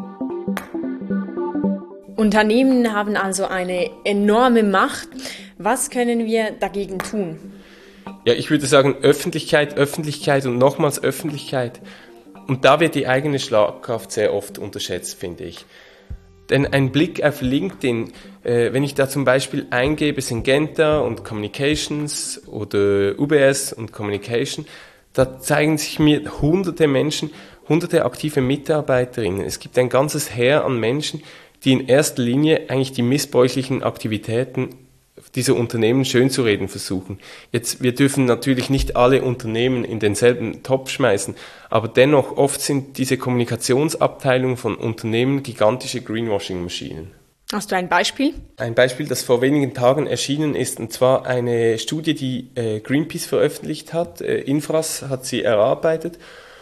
S2: Unternehmen haben also eine enorme Macht. Was können wir dagegen tun?
S6: Ja, ich würde sagen Öffentlichkeit und nochmals Öffentlichkeit. Und da wird die eigene Schlagkraft sehr oft unterschätzt, finde ich. Denn ein Blick auf LinkedIn, wenn ich da zum Beispiel eingebe Syngenta und Communications oder UBS und Communication, da zeigen sich mir hunderte Menschen, hunderte aktive Mitarbeiterinnen. Es gibt ein ganzes Heer an Menschen, die in erster Linie eigentlich die missbräuchlichen Aktivitäten dieser Unternehmen schönzureden versuchen. Jetzt, wir dürfen natürlich nicht alle Unternehmen in denselben Topf schmeißen, aber dennoch oft sind diese Kommunikationsabteilungen von Unternehmen gigantische Greenwashing-Maschinen.
S2: Hast du ein Beispiel?
S6: Ein Beispiel, das vor wenigen Tagen erschienen ist, und zwar eine Studie, die Greenpeace veröffentlicht hat. Infras hat sie erarbeitet.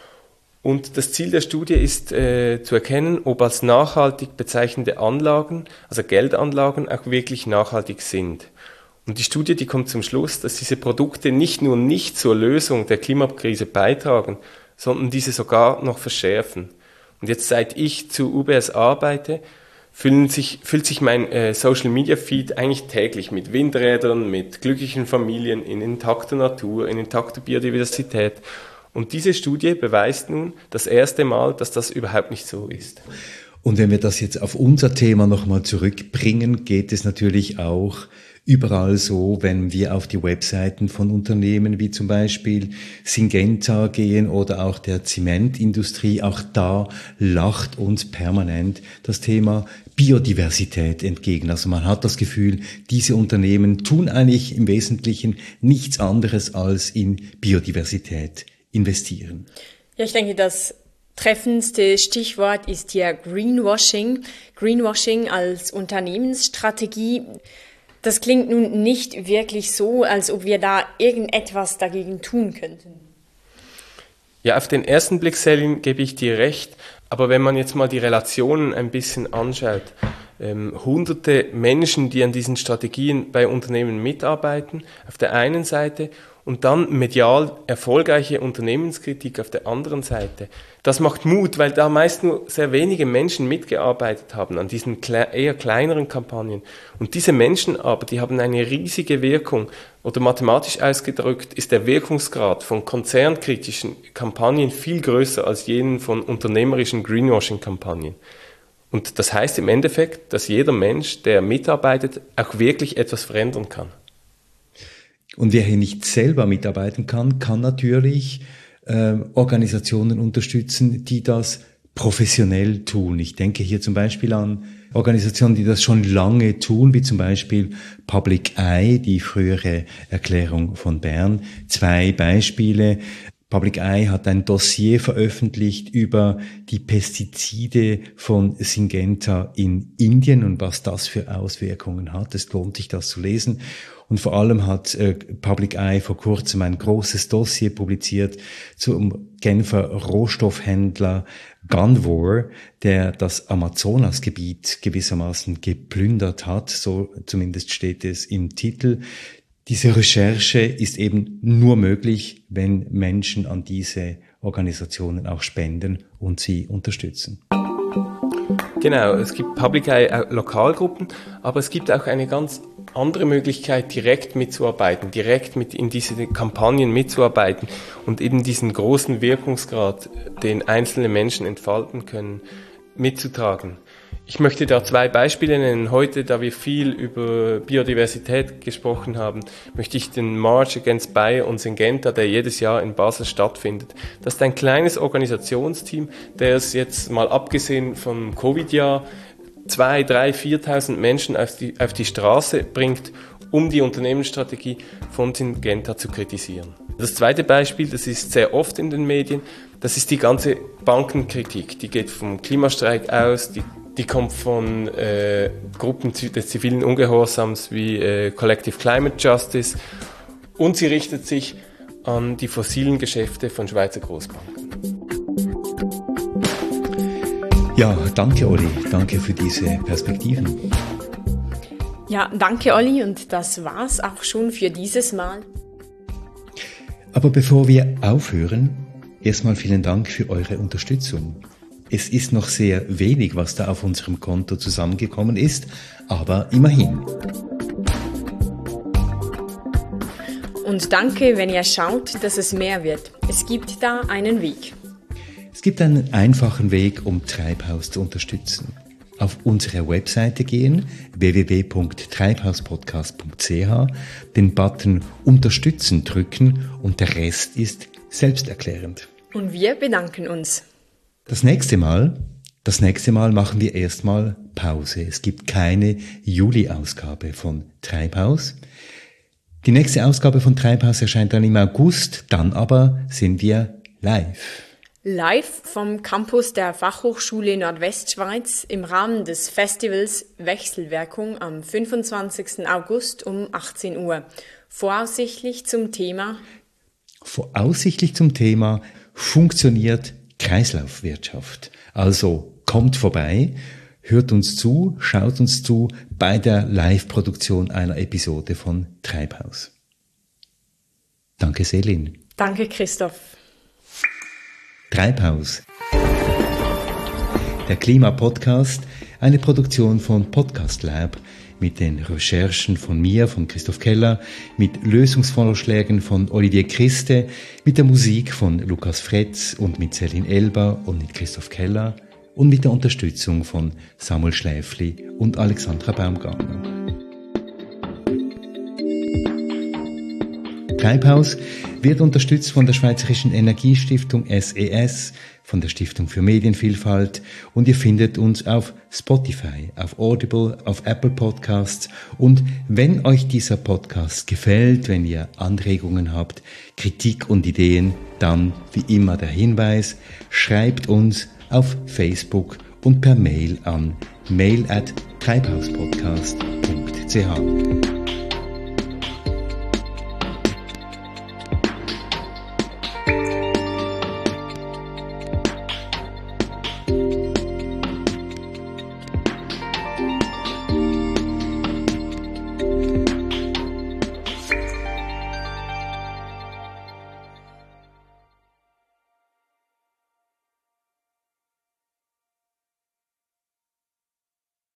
S6: Und das Ziel der Studie ist zu erkennen, ob als nachhaltig bezeichnete Anlagen, also Geldanlagen, auch wirklich nachhaltig sind. Und die Studie, die kommt zum Schluss, dass diese Produkte nicht nur nicht zur Lösung der Klimakrise beitragen, sondern diese sogar noch verschärfen. Und jetzt, seit ich zu UBS arbeite, füllt sich mein Social-Media-Feed eigentlich täglich mit Windrädern, mit glücklichen Familien, in intakter Natur, in intakter Biodiversität. Und diese Studie beweist nun das erste Mal, dass das überhaupt nicht so ist.
S1: Und wenn wir das jetzt auf unser Thema nochmal zurückbringen, geht es natürlich auch überall so, wenn wir auf die Webseiten von Unternehmen wie zum Beispiel Syngenta gehen oder auch der Zementindustrie, auch da lacht uns permanent das Thema Biodiversität entgegen. Also man hat das Gefühl, diese Unternehmen tun eigentlich im Wesentlichen nichts anderes als in Biodiversität investieren.
S2: Ja, ich denke, das treffendste Stichwort ist hier Greenwashing. Greenwashing als Unternehmensstrategie. Das klingt nun nicht wirklich so, als ob wir da irgendetwas dagegen tun könnten.
S6: Ja, auf den ersten Blick, Selin, gebe ich dir recht. Aber wenn man jetzt mal die Relationen ein bisschen anschaut, hunderte Menschen, die an diesen Strategien bei Unternehmen mitarbeiten, auf der einen Seite, und dann medial erfolgreiche Unternehmenskritik auf der anderen Seite. Das macht Mut, weil da meist nur sehr wenige Menschen mitgearbeitet haben an diesen eher kleineren Kampagnen. Und diese Menschen aber, die haben eine riesige Wirkung. Oder mathematisch ausgedrückt ist der Wirkungsgrad von konzernkritischen Kampagnen viel größer als jenen von unternehmerischen Greenwashing-Kampagnen. Und das heißt im Endeffekt, dass jeder Mensch, der mitarbeitet, auch wirklich etwas verändern kann.
S1: Und wer hier nicht selber mitarbeiten kann, kann natürlich Organisationen unterstützen, die das professionell tun. Ich denke hier zum Beispiel an Organisationen, die das schon lange tun, wie zum Beispiel Public Eye, die frühere Erklärung von Bern. 2 Beispiele. Public Eye hat ein Dossier veröffentlicht über die Pestizide von Syngenta in Indien und was das für Auswirkungen hat. Es lohnt sich, das zu lesen. Und vor allem hat Public Eye vor kurzem ein großes Dossier publiziert zum Genfer Rohstoffhändler Gunvor, der das Amazonasgebiet gewissermaßen geplündert hat. So zumindest steht es im Titel. Diese Recherche ist eben nur möglich, wenn Menschen an diese Organisationen auch spenden und sie unterstützen.
S6: Genau, es gibt Public Eye Lokalgruppen, aber es gibt auch eine ganz andere Möglichkeit, direkt mitzuarbeiten, direkt in diese Kampagnen mitzuarbeiten und eben diesen großen Wirkungsgrad, den einzelne Menschen entfalten können, mitzutragen. Ich möchte da 2 Beispiele nennen. Heute, da wir viel über Biodiversität gesprochen haben, möchte ich den March Against Bayer und Syngenta, der jedes Jahr in Basel stattfindet. Das ist ein kleines Organisationsteam, der es jetzt mal abgesehen vom Covid-Jahr 2.000, 3.000, 4.000 Menschen auf die Straße bringt, um die Unternehmensstrategie von Syngenta zu kritisieren. Das zweite Beispiel, das ist sehr oft in den Medien, das ist die ganze Bankenkritik. Die geht vom Klimastreik aus, die kommt von Gruppen des zivilen Ungehorsams wie Collective Climate Justice und sie richtet sich an die fossilen Geschäfte von Schweizer Großbanken.
S1: Ja, danke Olli, danke für diese Perspektiven.
S2: Ja, danke Olli und das war's auch schon für dieses Mal.
S1: Aber bevor wir aufhören, erstmal vielen Dank für eure Unterstützung. Es ist noch sehr wenig, was da auf unserem Konto zusammengekommen ist, aber immerhin.
S2: Und danke, wenn ihr schaut, dass es mehr wird. Es gibt da einen Weg.
S1: Es gibt einen einfachen Weg, um Treibhaus zu unterstützen. Auf unsere Webseite gehen, www.treibhauspodcast.ch, den Button Unterstützen drücken und der Rest ist selbsterklärend.
S2: Und wir bedanken uns.
S1: Das nächste Mal machen wir erstmal Pause. Es gibt keine Juli-Ausgabe von Treibhaus. Die nächste Ausgabe von Treibhaus erscheint dann im August, dann aber sind wir live.
S2: Live vom Campus der Fachhochschule Nordwestschweiz im Rahmen des Festivals Wechselwirkung am 25. August um 18 Uhr. Voraussichtlich zum Thema funktioniert Kreislaufwirtschaft. Also kommt vorbei, hört uns zu, schaut uns zu bei der Live-Produktion einer Episode von Treibhaus. Danke Selin. Danke Christoph.
S1: Treibhaus. Der Klima-Podcast, eine Produktion von Podcast Lab mit den Recherchen von mir, von Christoph Keller, mit Lösungsvorschlägen von Olivier Christe, mit der Musik von Lukas Fretz und mit Selin Elber und mit Christoph Keller und mit der Unterstützung von Samuel Schläfli und Alexandra Baumgartner. Treibhaus wird unterstützt von der Schweizerischen Energiestiftung SES, von der Stiftung für Medienvielfalt und ihr findet uns auf Spotify, auf Audible, auf Apple Podcasts und wenn euch dieser Podcast gefällt, wenn ihr Anregungen habt, Kritik und Ideen, dann wie immer der Hinweis, schreibt uns auf Facebook und per Mail an mail@treibhauspodcast.ch.